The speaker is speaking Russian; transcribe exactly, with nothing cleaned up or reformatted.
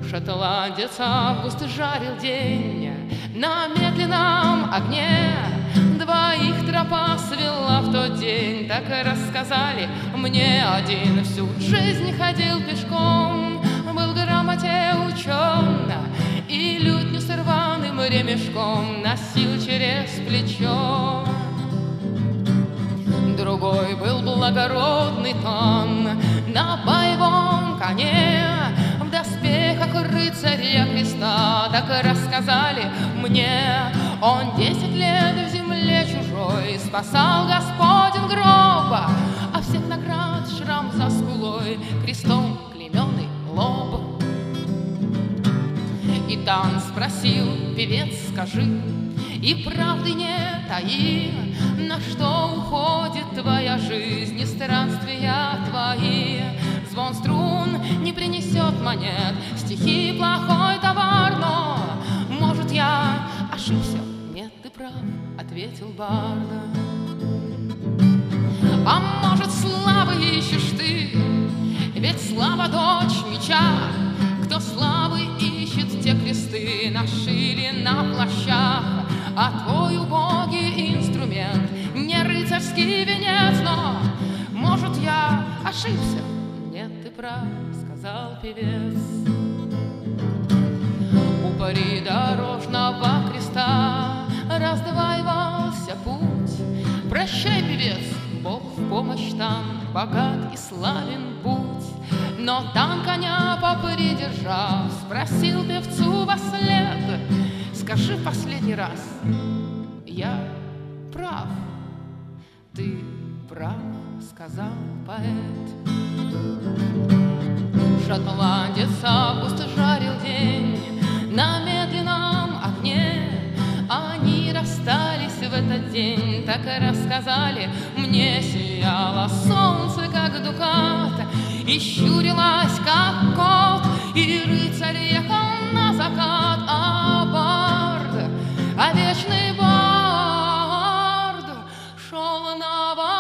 Шотландец август жарил день на медленном огне. Двоих тропа свела в тот день, так и рассказали мне. Один всю жизнь ходил пешком, был в грамоте учен, и лютню с рваным ремешком носил через плечо. Другой был благородный тон на боевом коне, в доспехах рыцаря креста, так и рассказали мне. Он десять лет в земле чужой спасал Господень гроба, а всех наград шрам за скулой, крестом клейменный лоб. И Тан спросил: певец, скажи, и правды не таи, на что уходит твоя жизнь и странствия твои? Звон струн не принесет монет, стихи плохой товар, но, может, я ошибся? Нет, ты прав, ответил Барда. А может, славы ищешь ты? Ведь слава дочь меча. Кто славы ищет, те кресты нашили на плащах. А твой убогий инструмент не рыцарский венец, но, может, я ошибся? Нет, ты прав, сказал певец. У придорожного креста раздваивался путь. Прощай, певец, Бог в помощь там, богат и славен будь. Но Тан, коня попридержав, спросил певцу вослед: скажи последний раз, я прав? Ты прав, сказал поэт. Шотландец август жарил день на медленном огне. Они расстались в этот день, так и рассказали мне. Сияло солнце, как дукат, и щурилась, как кот, и рыцарь ехал на закат. А бард, а вечный бард шел на войну.